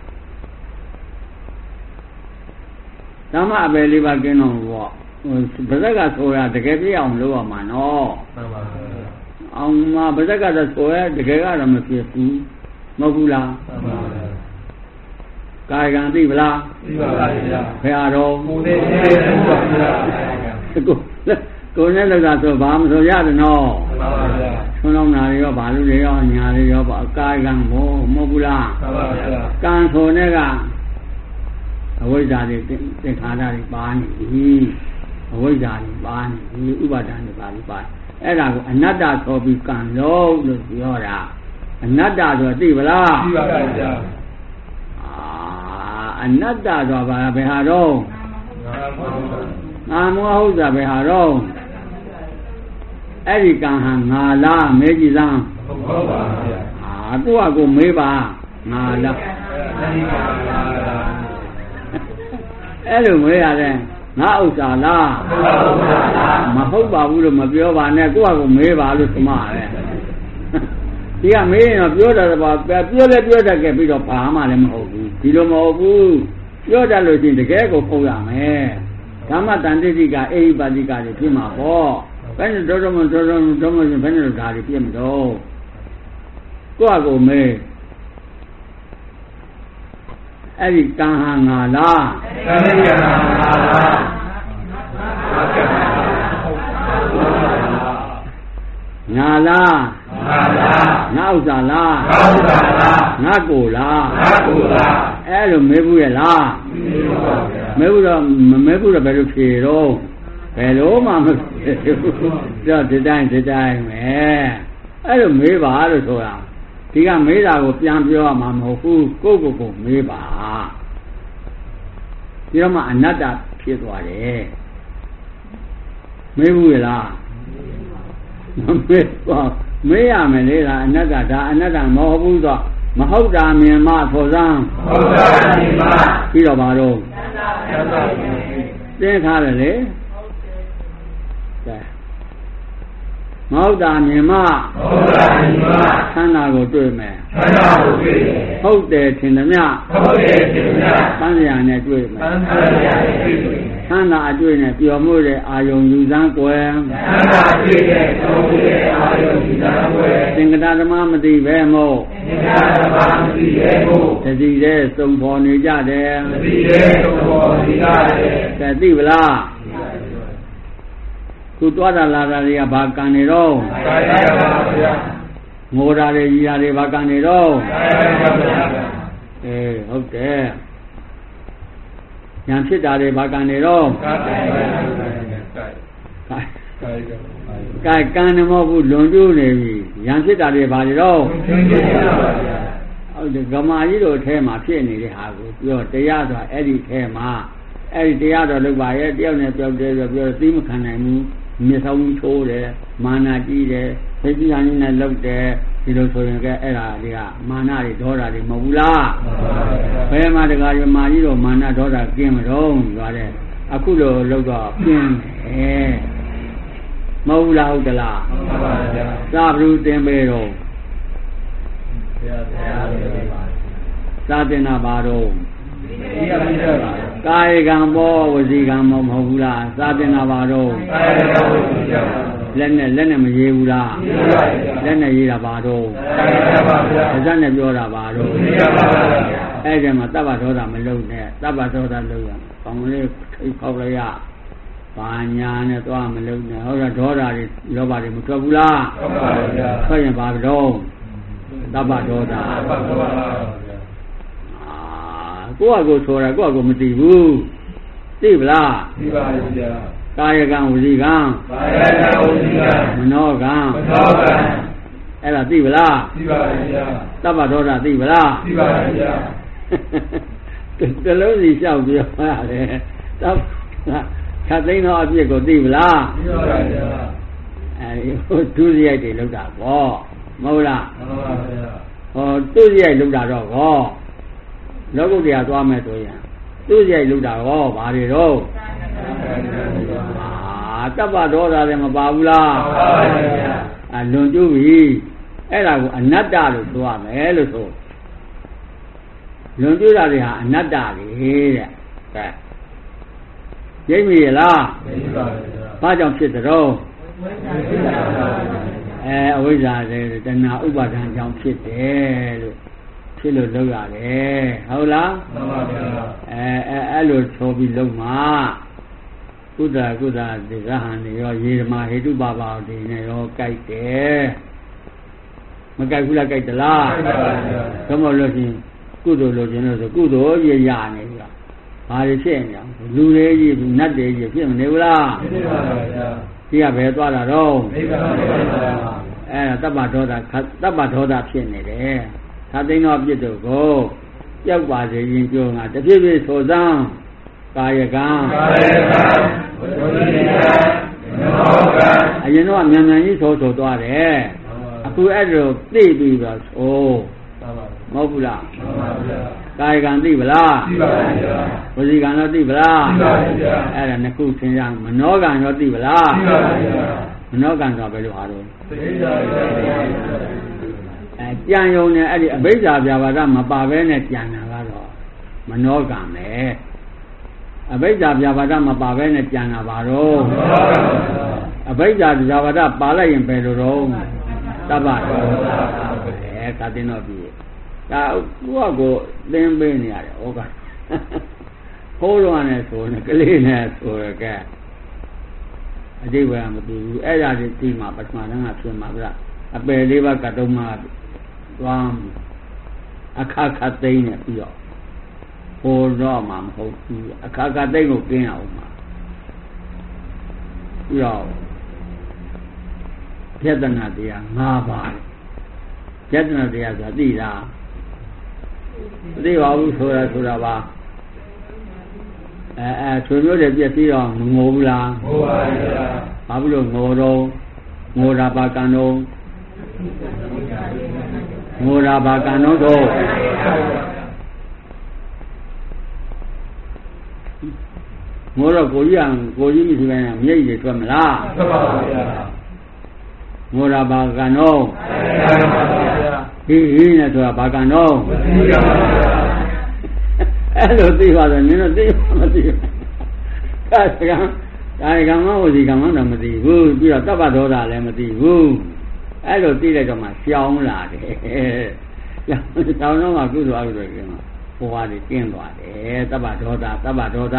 S1: ဓမ္မအပယ်လေးပါကျင်းတော့ဘောဗဇက်ကဆိုရတကယ်ပြည့်အောင်လုပ်ရမှာနော်မှန်ပါဗျာအောင်မှာဗဇက်ကဆိုရတကယ်ကတော့မဖြစ်ဘူးမဟုတ်ဘူးလားမှန်ပါဗျာကာယကံသိပလားသိပါပါဗျာဘယ်ဟာတော့ကိုယ်နဲ့သိပါဗျာကိုယ်နဲ့လောက်ကဆိုဘာမဆိုရတယ်နော်မှန်ပါဗျာဆွမ်းလောင်းနာတွေရောဘာလို့တွေရောညာတွေရောဘာကာယကံမဟုတ်ဘူးလားမှန်ပါဗျာကံဆိုနဲ့ကအဝိဇ္ဇာတွေသင်္ခါရတွေပါနေပြီအဝိဇ္ဇာတွေပါနေပြီဥပါဒံတွေပါပြီးပါအဲ့ဒါကိုအနတ္တဆိုပြီးကံလုံးလို့ပြောတာအနတ္တဆိုသိပလားသိပါပါဗျာအနတ္တဆိုဘာဘယ်ဟာတော့ငါမောဟုတ်တာဘယ်ဟာတော့အဲ့ဒီကံဟာငါလားမဲကြည့်လားဟုတ်ပါဗျာကိုယ့်အကိုမေးပါငါလားအဲ့လိုမေးရတယ်ငါဥစ္စာလားမဟုတ်ပါဘူးလို့မပြောပါနဲ့ကိုယ့်အကိုမေးပါလို့သမားတယ်ဒီကမေးရင်တော့ပြောတယ်ပါပြောလဲပြောတတ်ခဲ့ပြီးတော့ဘာမှလည်းမဟုတ်ဘူးဒီလိုမဟုတ်ဘူးပြောတတ်လို့ရှိရင်တကယ်ကိုဖုံးရမယ်ဓမ္မတန်တိတိကအိဟိပါတိကတွေဖြစ်မှာပေါ့ဘယ်နဲ့တော်မဘယ်နဲ့ဓာတွေပြည့်မတော့ကိုယ့်အကိုမေးအဲ့ဒီကံဟာငါလားကံရငါလားငါလားငါဥစ္စာလားငါကိုလားအဲ့လိုမေးဘူးရဲ့လားမေးဘူးတော့မမေးဘူးတော့ဘယ်လိုဖြေတော့ဘယ်လိုမှမဖြေဘူးတော့ဒီတိုင်းပဲအဲ့လိုမေးပါလို့ဆိုတာဒီကမေးတာကိုပြန်ပြောရမှာမဟုတ်ဘူးကိုယ့်မေးပါဒီတော့မှအနတ္တဖြစ်သွားတယ်မေးဘူးလားမမေးပါမေးရမယ်လေဒါအနတ္တဒါအနတ္တမဟုတ်ဘူးတော့မဟုတ်တာမြင်မှဖော်စမ်းဟုတ်တာမြင်မှပြီးတော့ဘာတော့သင်ထားတယ်လေမဟုတ်တာမြင်မှသံဃာကိုတွေ့မယ်ဟုတ်တယ်ထင်သမျှသံဃာနဲ့တွေ့မယ်သံဃာအတွေ့နဲ့ပျော်မှုတဲ့အာယုံယူစမ်းကွယ်သင်္ကတဓမ္မမသိပဲမို့တတိတဲ့စုံပေါ်နေကြတယ်ကဲသိပလားသူသွားတာလာတာတွေကဘာကံနေတော့ငိုတာတွေကြီးတာတွေဘာကံနေတော့ဟုတ်တယ်ညာဖြစ်တာတွေဘာကံနေတော့ကံနေမဟုတ်ဘူးလွန်ကျိုးနေပြီညာဖြစ်တာတွေဘာတွေတော့ဟုတ်တယ်ကမာကြီးတို့အဲမှာဖြစ်နေတဲ့ဟာကိုပြောတရားဆိုတာအဲ့ဒီအဲမှာအဲ့ဒီတရားတော်လုပ်ပါရဲ့တယောက်နဲ့ပြောက်တယ်ပြောသိမခံနိုင်ဘူးမြေဆောင်ချိုးတယ်မာနကြီးတယ်သိသိဟာကြီးနဲ့လုပ်တယ်ဒီလိုဆိုရင်ကဲအဲ့ဒါတွေကမာနတွေဒေါသတွေမဟုတ်ဘူးလားဘယ်မှာတကားရမာကြီးတော့မာနဒေါသကင်းမတော့ရွာတဲ့အခုလိုလုပ်တော့ကင်းတယ်မဟုတ်လားဟုတ်သလားမှန်ပါဗျာသာဘူးသင်ပေတော့ဘုရားသာသနာပါတော့ကာယကံဘောဝစီကံမဟုတ်ဘူးလားသာသနာပါတော့လက်နဲ့မရေးဘူးလားလက်နဲ့ရေးတာပါတော့ဇက်နဲ့ပြောတာပါတော့အဲ့ဒီမှာတပ္ပဒေါသမလုံးနဲ့တပ္ပဒေါသလုံးရကောင်းလေးထိတ်ခေါက်လိုက်ရဘာညာနဲ့သွားမလုံးနဲ့ဟုတ်လားဒေါသတွေလောဘတွေမထွက်ဘူးလားထွက်ပါဗျာထွက်ရင်ပါတော့တပ္ပဒေါသကိုယ့်အကိုဆိုရကိုယ့်အကိုမသိဘူးသိပလား
S2: သိပါရဲ့ဗျာ
S1: ကာယကံဝစီကံ
S2: ကာယကံဝစီကံ
S1: မနောကံအဲ့ဒါသိပလား
S2: သိပါရဲ့ဗျာ
S1: တပ္ပဒေါသသိပလား
S2: သိပါရဲ့ဗျာ
S1: တလုံးစီလျှောက်ပြောရတယ်တပ်ခတ်သိမ်းသောအပြစ်ကိုသိပလား
S2: သိပါရဲ့ဗျာ
S1: အဲဒီဒုစရိုက်တွေလောက်တာပေါ့မဟုတ်လား
S2: မှန်ပါဗျာ
S1: သူ့စရိုက်လောက်တာတော့ကောလောကုတ္တရာသွားမယ်ဆိုရင်သူ့စရိုက်လောက်တာကောဘာတွေတော့တပ္ပဒေါသလည်းမပါဘူးလား
S2: မှန်ပါဗျာ
S1: လွန်ကျူးပြီအဲ့ဒါကိုအနတ္တလို့ဆိုရမယ်လို့ဆိုလွန်ကျူးတာတွေဟာအနတ္တတွေတဲ့ကဲရိပ်မိရလား
S2: ရိပ်ပါဗျာ
S1: ဘာကြောင့်ဖြစ်သလဲအဝိဇ္ဇာတွေတဏှာဥပါဒံကြောင့်ဖြစ်တယ်လို့ဖြစ်လို့လောက်ရတယ်ဟုတ်လား
S2: မှန်ပါဗျာ
S1: အဲ့လိုဆိုပြီးလုံးမှာကုသဒီဇဟန်တွေရောယေဓမာဟေတုပါပါတွေနဲ့ရောကြိုက်တယ်မကြိုက်ဘူးလားကြိုက်သလား
S2: ကြိုက်ပါဗျာ
S1: သမလို့လို့ချင်းကုသိုလ်လို့ခြင်းလို့ဆိုကုသိုလ်ရနေပြီလားဘာတွေဖြစ်နေအောင်လူတွေကြီးနတ်တွေကြီးဖြစ်မနေဘူးလား
S2: ဖြစ်ပါဗျာ
S1: ဒီကဘယ်သွားတာတော့
S2: မိဘပါဗျာ
S1: အဲ့ဒါတပ္ပဒေါသဖြစ်နေတယ်သာသိန်းသောပြစ်တို့ကိုကြောက်ပါစေရင်ပြောငါတဖြည်းဖြည်းဆိုစမ်းကာယကံ
S2: ဝစီကံနောကံ
S1: အရင်တော့မြန်မြန်ကြီးဆိုသွားတယ်အခုအဲ့လိုသိပြီးတော့ဆိုမဟုတ်ဘူးလား
S2: မှန်ပါဗျာ
S1: ကာယကံသိပလား
S2: သိပါဗျာ
S1: ဝစီကံတော့သိပလား
S2: သိပါဗျာ
S1: အဲ့ဒါနှစ်ခုသင်ရမနောကံရောသိပလား
S2: သိပါဗျာ
S1: မနောကံဆိုဘယ်လိုဟာတော့
S2: သိပါဗျာ
S1: ကြံယုံနဲ့အဲ့ဒီအဘိဓါပြဘာဒမပါဘဲနဲ့ကြံတာကတော့မနောကံပဲအဘိဓါပြဘာဒမပါဘဲနဲ့ကြံတာပါတော့အဘိဓါပြဘာဒပါလိုက်ရင်ဘယ်လိုတော့တပ္ပဒေါသကာတင်တော့ပြီဒါကိုသင်ပေးနေရတယ်ဩကဟိုးလွန်နဲ့ဆိုနေကလေးနဲ့ဆိုရကအတိတ်ကမသိဘူးအဲ့ဒါတွေဒီမှာပထမတန်းကဖြစ်မှာဗျအပယ်လေးပါးကတုံးမှာသွားအခါခတ်သိမ်းနေပြီးတော့ဟိုတော့မှမဟုတ်ဘူးအခါခတ်သိမ်းကိုကျင်းအောင်မှာပြီးတော့ယတနာတရား၅ပါးယတနာတရားဆိုတာသိလားမသိပါဘူးဆိုတာပါဆွေမျိုးတွေပြည့်ပြီးတော့မငိုဘူးလား
S2: ငိုပါဗျာ
S1: ဘာဖြစ်လို့ငိုတော့ငိုတာပါကံတော့ငိုတာပါကံတော့ငိုတော့ကိုကြီးမရှိဘဲနဲ့မြိတ်တွေထွက်မလား
S2: ထွက်ပါဗျာ
S1: ငိုတာဘာကံတော့ဟီနဲ့ဆိုတာဘာကံတော့အဲ့လိုသိပါတော့နင်တို့သိမသိဘူးကာယကံမဝစီကံမတော့မသိဘူးပြီးတော့တပ္ပဒေါသလည်းမသိဘူးအဲ့လိုသိလိုက်တော့မှရှောင်းလာတယ်ရှောင်းတော့မှကုသိုလ်အကုသိုလ်ကင်းမှာဘဝတွေကျင်းသွားတယ်တပ္ပဒေါသဆိုဘာခေါ်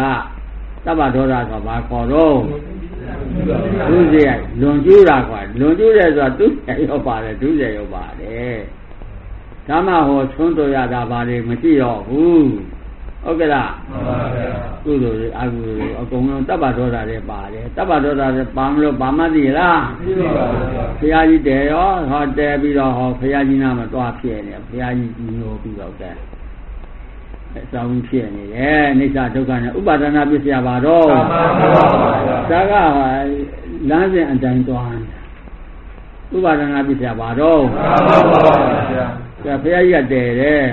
S1: တော့ဒုစရိုက်လွန်ကျူးတာကွာလွန်ကျူးတယ်ဆိုတာသူရောပါတယ်ဒုစရိုက်ရောပါတယ်ဒါမှဟောသွန်းတော်ရတာပါလေမရှိတော့ဘူးဟုတ်ကဲ့လား
S2: မှန်ပါဗျာ
S1: ကုသိုလ်အကုသိုလ်အကုန်လုံးတပ္ပဒေါသတွေပါတယ်တပ္ပဒေါသတွေပါမလို့ဘာမှသိလား
S2: သိပါပါဗျာ
S1: ဘုရားကြီးတယ်ရောဟောတယ်ပြီးတော့ဟောဘုရားကြီးနာမှာသွားဖြစ်နေဘုရားကြီးညိုပြီးတော့တဲ့အဆောင်ဖြစ်နေတယ်အိဋ္ဌဒုက္ခနဲ့ဥပါဒနာပြစ်ရပါတော့
S2: မှန်ပါဗျာ
S1: ဒါကလမ်းစဉ်အတိုင်းသွားဥပါဒနာပြစ်ရပါတော့
S2: မှန်ပါဗျာ
S1: ဘုရားကြီးကတည်တယ်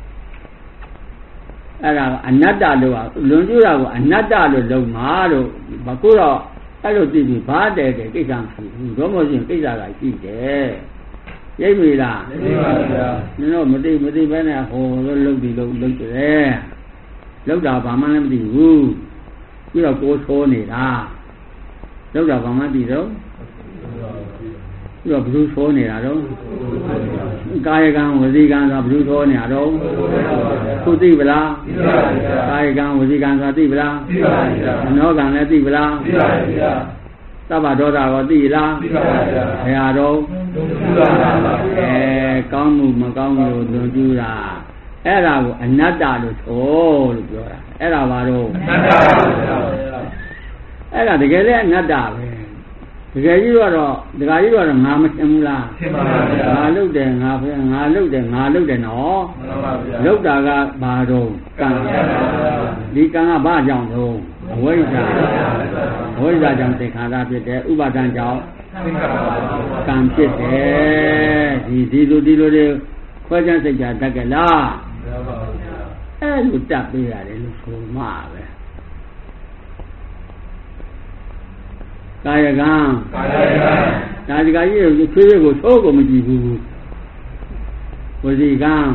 S1: အဲ့ဒါအနတ္တလို့လွန်ကျူးတာကိုအနတ္တလို့လုံးမှာလို့ဘကုတော့အဲ့လိုသိပြီဘာတည်တယ်ကိစ္စမရှိဘူးတော့မဟုတ်ရင်ကိစ္စကရှိတယ်ရိပ်မိလား
S2: ရိပ်ပါဗျာ
S1: နင်တို့မသိဘဲနဲ့ဟိုလှုပ်တယ်လှုပ်တာဘာမှလည်းမသိဘူးပြီးတော့ကိုယ်ဆိုးနေတာလှုပ်တာဘာမှမသိတော့ပြီးတော့ဘလူဆိုးနေတာတော့ကာယကံဝစီကံဆိုဘလူဆိုးနေတာတော့သူသိပလား
S2: သိပါဗျာ
S1: ကာယကံဝစီကံဆိုသိပလား
S2: သိပါဗျာ
S1: မနောကံလည်းသိပလား
S2: သိပါဗျာ
S1: တပ္ပဒေါသကိုသိလား
S2: သိပါဗျာ
S1: ဘယ်ဟာတော့
S2: သိပါပါဗျာ
S1: ကောင်းမှုမကောင်းမှုလွန်ကျူးတာအဲ့ဒါကိုအနတ္တလို့ဆိုလို့ပြောတာအဲ့ဒါဘာလို့
S2: အနတ္တပါဗျာ
S1: အဲ့ဒါတကယ်လည်းအနတ္တပဲတကယ်ကြီးတော့ဒကာကြီးတော့ငါမထင်ဘူးလား
S2: ထင်ပါဗျာ
S1: ငါလုတ်တယ်ငါလုတ်တယ်နော်
S2: မှန်ပါဗျာ
S1: လုတ်တာကဘာတော့ကံဒီကံကဘာကြောင့်တော့အဝိဇ္ဇာကြောင့်သင်္ခါရဖြစ်တယ်ဥပါဒံကြောင့်ကံဖြစ်တယ်ဒီလိုတွေခွဲခြားစိတ်ကြတတ်ကြလားအဲ့လိုတတ်ပေးရတယ်လို့ဆိုမှပဲကာယကံဒါဒီကကြီးကိုခွေးကိုသိုးကိုမကြည့်ဘူးဝစီကံ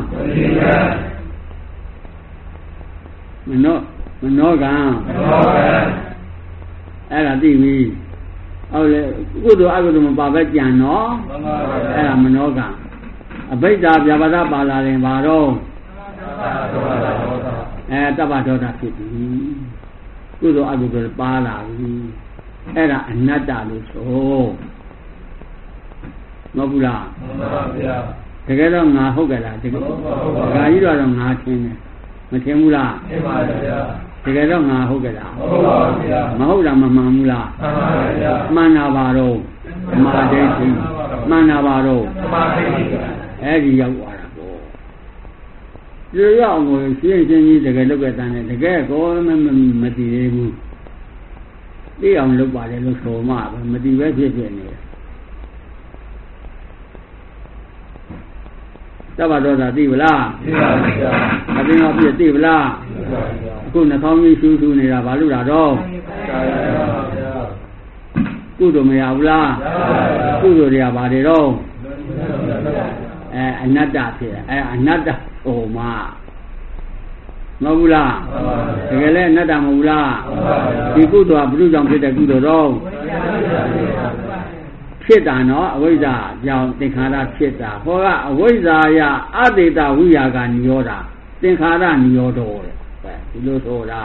S1: မနောကံအဲ့ဒါသိပြီဟုတ်လေကုသိုလ်အကုသိုလ်မပါပဲကြံနော်အဲ့ဒါမနောကံအဘိဓါဗျာပါဒပါလာရင်ဘာတော့တပ္ပဒေါသဖြစ်ပြီကုသိုလ်အကုသိုလ်ပါလာပြီအဲ့ဒါအနတ္တလို့ဆိုမဟုတ်ဘူးလား
S2: မှန်ပါဗျာ
S1: တကယ်တော့ငါဟုတ်ကြလားတကယ်ဒါကြီးတော့ငါထင်တယ်မထင်ဘူးလား
S2: ထင်ပါဗျာ
S1: တကယ်တော့ငါဟုတ်ကြလား
S2: ဟုတ်ပါဗျာ
S1: မဟုတ်တာမမှန်ဘူးလား
S2: မှန်ပါဗျာ
S1: မှန်တာပါတော့သမာဓိရှိမှန်တာပါတော့
S2: သမာဓိရှိ
S1: အဲ့ဒီရောက်သွားတာပေါ့ဒီရောက်ကိုရှင်းကြီးတကယ်လုပ်ခဲ့တဲ့တကယ်ကောမတည်သေးဘူးသိအောင်လုပ်ပါလေလို့ဆိုမှပဲမတည်ပဲဖြစ်နေတယ်တပ္ပဒေါသသိဗလား
S2: သိပါဗျာ
S1: အပြင်တော့ပြည့်သိဗလား
S2: သိပါဗျာ
S1: အခုနှာခေါင်းကြီးရှူးနေတာဘာလို့လာတော့ကုသိုလ်မရဘူးလားကုသိုလ်တွေကဘာတွေတော့အနတ္တဖြစ်တယ်အနတ္တဟိုမှာမဟုတ်ဘူးလားတကယ်လည်းအနတ္တမဟုတ်ဘူးလားဒီကုသိုလ်ကဘုရားကြောင့်ဖြစ်တဲ့ကုသိုလ်တော့ဖြစ်တာနော်အဝိဇ္ဇာကြောင့်သင်္ခါရဖြစ်တာဟောကအဝိဇ္ဇာယအတေတဝိယာကနိရောဓသင်္ခါရနိရောဓတဲ့ဒီလိုဆိုတာ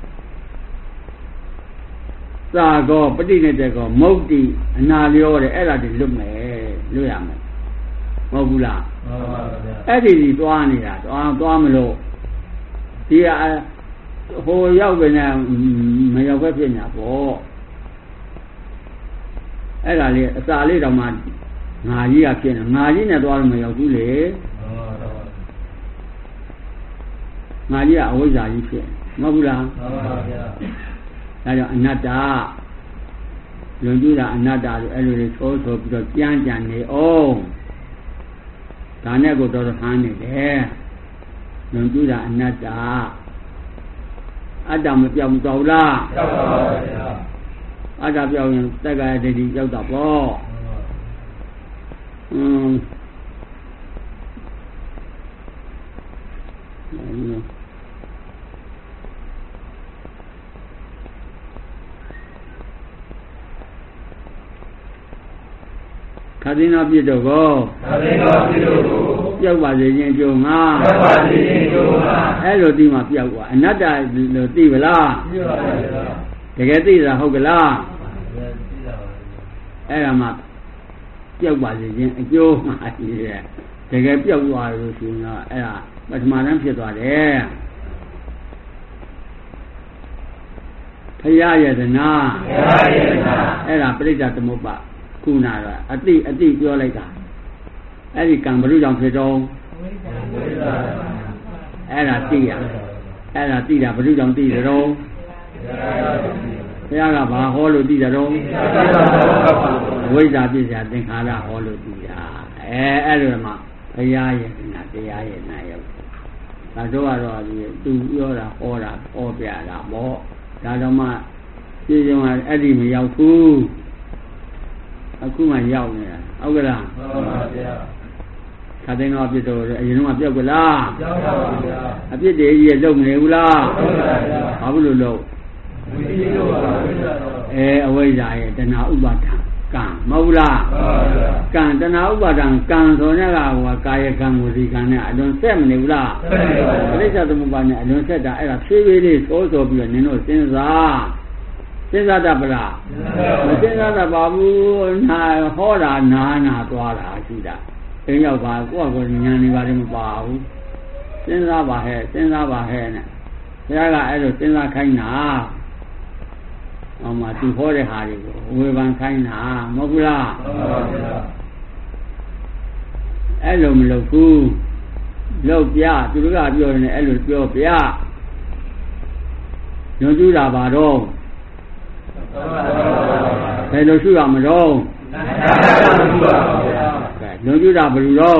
S1: သာကောပဋိနိဒေကောမုတ်တိအနာလျောတဲ့အဲ့ဒါတွေလွတ်မယ်လွတ်ရမယ်မဟုတ်ဘူးလား
S2: မှန်ပါဗျာ
S1: အဲ့ဒီသွားနေတာသွားမလို့ဒီဟိုရောက်ပဲနဲ့မရောက်ပဲဖြစ်နေတာပေါ့အဲ့ဒါလေးအစာလေးတောင်မှငါကြီးကဖြစ်နေငါကြီးနဲ့သွားလို့မရောက်ဘူးလေငါကြီးကအဝိဇ္ဇာကြီးဖြစ်မဟုတ်ဘူးလား
S2: မှန်ပါဗျာ
S1: ဒါကြောင့်အနတ္တလွန်ကျူးတာအနတ္တလို့အဲ့လိုတွေဆိုပြီးတော့ကြမ်းကြံနေအောင်ဒါနဲ့ကိုတော်တော်ဟန်းနေတယ်လွန်ကျူးတာအနတ္တအတ္တမပြောင်းတော့လား
S2: ပြောင်းပါဗျာ
S1: အတ္တပြောင်းရင်တက္ကရာဒိဋ္ဌိရောက်တာပေါ့ခါသိနာပြစ်တော့ကော
S2: ခါသိနာပြစ်တော့ကို
S1: ပြောက်ပါစေခြင်းကြုံငါ
S2: ပြောက်ပါစေခြင်းကြုံငါ
S1: အဲ့လိုသိမှပြောက်သွားအနတ္တလို့သိဗလား
S2: သိပါပါဗျာ
S1: တကယ်သိတာဟုတ်ကလားအဲ့ဒါမှပြောက်ပါစေခြင်းအကျိုးမှရှိတယ်တကယ်ပြောက်သွားလို့ရှိရင်တော့အဲ့ဒါပထမတန်းဖြစ်သွားတယ်ဖရာယတနာအဲ့ဒါပရိစ္ဆာသမုပ္ပါခုနတော့အတိပြောလိုက်တာအဲ့ဒီကံဘုရုကြောင့်ဖြစ်တော့အဲ့ဒါသိရအဲ့ဒါသိတာဘုရုကြောင့်သိတယ်တော့ဘုရားကဘာဟောလို့သိတယ်တော့ဝိဇ္ဇာပြစ္ဆာသင်္ခါရဟောလို့သိတာအဲ့လိုမှဘုရားရဲ့နာတရားရဲ့နာရောက်ဒါတော့ကတော့သူပြောတာဟောတာဟောပြတာပေါ့ဒါတော့မှပြည့်စုံအဲ့ဒီမရောက်ဘူးအခုမှရောက်နေတာဟုတ်ကလား
S2: မှန်ပါဗျာ
S1: ခါသိန်းတော့အပြစ်တော့အရင်ကပြောက်ကလား
S2: ပြောက်ပါဗျာ
S1: အပြစ်တွေကြီးလုံနေဘူးလား
S2: ဟုတ်ပါဗျာ
S1: ဘာဖြစ်လို့လုံ
S2: ဝိသိလို့ပါဗျာ
S1: အဝိဇ္ဇာရဲ့တဏှာဥပါဒံကံမဟုတ်လား
S2: မှန်ပါဗျာ
S1: ကံတဏှာဥပါဒံကံဆိုတဲ့ကဟိုကာယကံဝစီကံနဲ့အလွန်ဆက်မနေဘူးလား
S2: ဆက်နေပါဘူး
S1: ပရိစ္ဆာသမုပ္ပါနဲ့အလွန်ဆက်တာအဲ့ဒါဖြည်းဖြည်းလေးသိုးပြီးတော့နင်တို့စဉ်းစားတတ်ပလားမစဉ်းစားတတ်ပါဘူးနာဟောတာနာသွားတာရှိတာအင်းရောက်ပါကိုယ့်ကိုဉာဏ်နေပါလည်းမပါဘူးစဉ်းစားပါဟဲ့စဉ်းစားပါဟဲ့နဲ့ဘုရားကအဲ့လိုစဉ်းစားခိုင်းတာဟောမှာသူဟောတဲ့ဟာတွေကိုဝေဖန်ခိုင်းတာမဟုတ်ဘူးလား
S2: မှန်ပါဗျာ
S1: အဲ့လိုမလုပ်ဘူးလုပ်ပြသူတို့ကပြောနေအဲ့လိုပြောပြညွှန်ကျူးတာပါတော့
S2: မှန်ပါဗျာ
S1: ဘယ်လိုရှိရမလို့
S2: မှန်ပါဗျာ
S1: ကဲညွှန်ကျူးတာဘယ်လိုတော့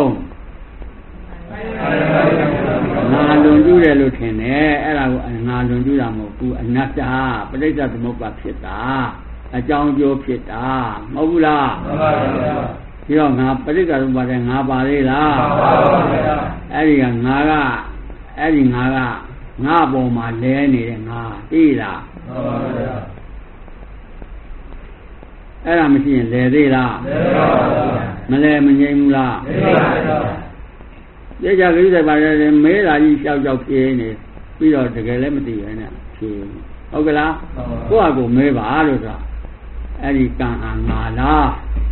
S1: ငါလွန်ကျူးတယ်လို့ထင်တယ်အဲ့ဒါကိုငါလွန်ကျူးတာမဟုတ်ဘူးအနတ္တပဋိစ္စသမုပ္ပါဖြစ်တာအကြောင်းကျိုးဖြစ်တာမဟုတ်ဘူးလား
S2: မှန်ပါဗျာ
S1: ဒီတော့ငါပဋိစ္စသမုပ္ပါတဲ့ငါပါလေလား
S2: မှန်ပါဗျာ
S1: အဲ့ဒီကငါကအဲ့ဒီငါကငါပေါ်မှာလဲနေတဲ့ငါသိလား
S2: မှန်ပါဗျာ
S1: အဲ့ဒါမရှိရင်လဲသေးလား
S2: မှန်ပါဗျာ
S1: မလဲမငြိမ်းဘူးလား
S2: မှန်ပါဗျာ
S1: ကြကြကိစ္စပါလေမဲလာကြီးရှောက်ရှောက်ပြေးနေပြီးတော့တကယ်လည်းမသိရနဲ့ဖြေဟုတ်ကလားကိုယ့်အကိုမဲပါလို့ဆိုတာအဲ့ဒီကံဟာငါလား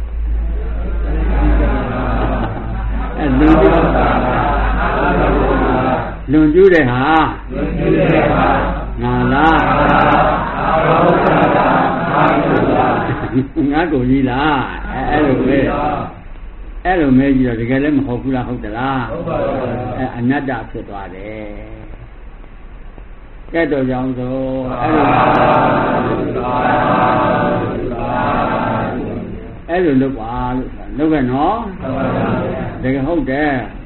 S1: အဲ့လွန်ကျူးတဲ့ဟာငါလားငါကိုကြီးလားအဲ့လိုပဲအဲ့လိုမဲကြီးတော့တကယ်လည်းမဟုတ်ဘူးလားဟုတ်သလား
S2: ဟုတ်ပါဘူး
S1: အဲ့အနတ္တဖြစ်သွားတယ်ကဲတော့ကြောင့်ဆိုအဲ့လိုလုပ်ပါလို့လုပ်ခဲ့နော်
S2: မှန်ပါဗျာ
S1: တကယ်ဟုတ်တယ်